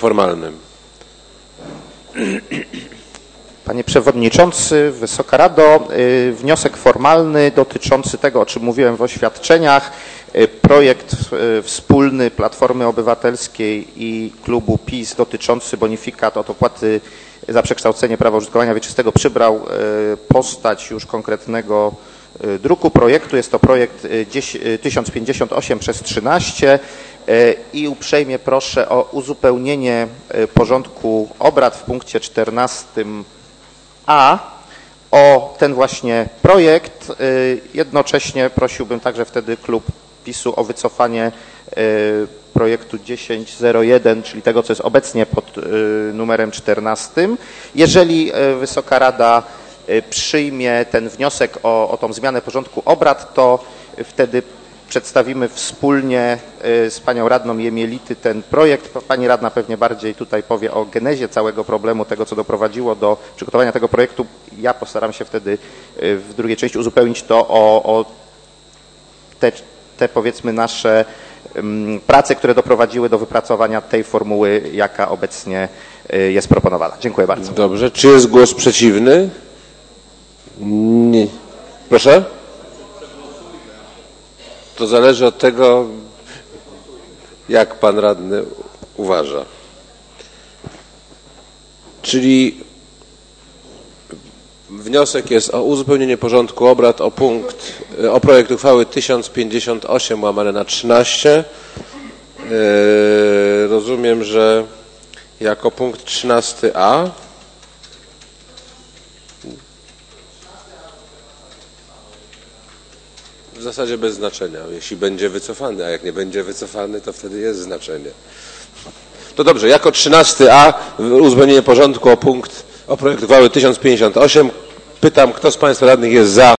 formalnym. Panie Przewodniczący, Wysoka Rado, wniosek formalny dotyczący tego, o czym mówiłem w oświadczeniach. Projekt wspólny Platformy Obywatelskiej i klubu PiS dotyczący bonifikat od opłaty za przekształcenie prawa użytkowania wieczystego przybrał postać już konkretnego druku projektu. Jest to projekt 1058/13 i uprzejmie proszę o uzupełnienie porządku obrad w punkcie 14a o ten właśnie projekt. Jednocześnie prosiłbym także wtedy klub PiS-u o wycofanie projektu 1001, czyli tego, co jest obecnie pod numerem 14. Jeżeli Wysoka Rada przyjmie ten wniosek o tą zmianę porządku obrad, to wtedy przedstawimy wspólnie z panią radną Jemielity ten projekt. Pani radna pewnie bardziej tutaj powie o genezie całego problemu, tego, co doprowadziło do przygotowania tego projektu. Ja postaram się wtedy w drugiej części uzupełnić to o te powiedzmy nasze prace, które doprowadziły do wypracowania tej formuły, jaka obecnie jest proponowana. Dziękuję bardzo. Dobrze. Czy jest głos przeciwny? Nie. Proszę? To zależy od tego, jak pan radny uważa. Czyli wniosek jest o uzupełnienie porządku obrad o projekt uchwały 1058/13. Rozumiem, że jako punkt 13a. W zasadzie bez znaczenia, jeśli będzie wycofany, a jak nie będzie wycofany, to wtedy jest znaczenie. To dobrze, jako 13a uzupełnienie porządku o projekt uchwały 1058. Pytam, kto z państwa radnych jest za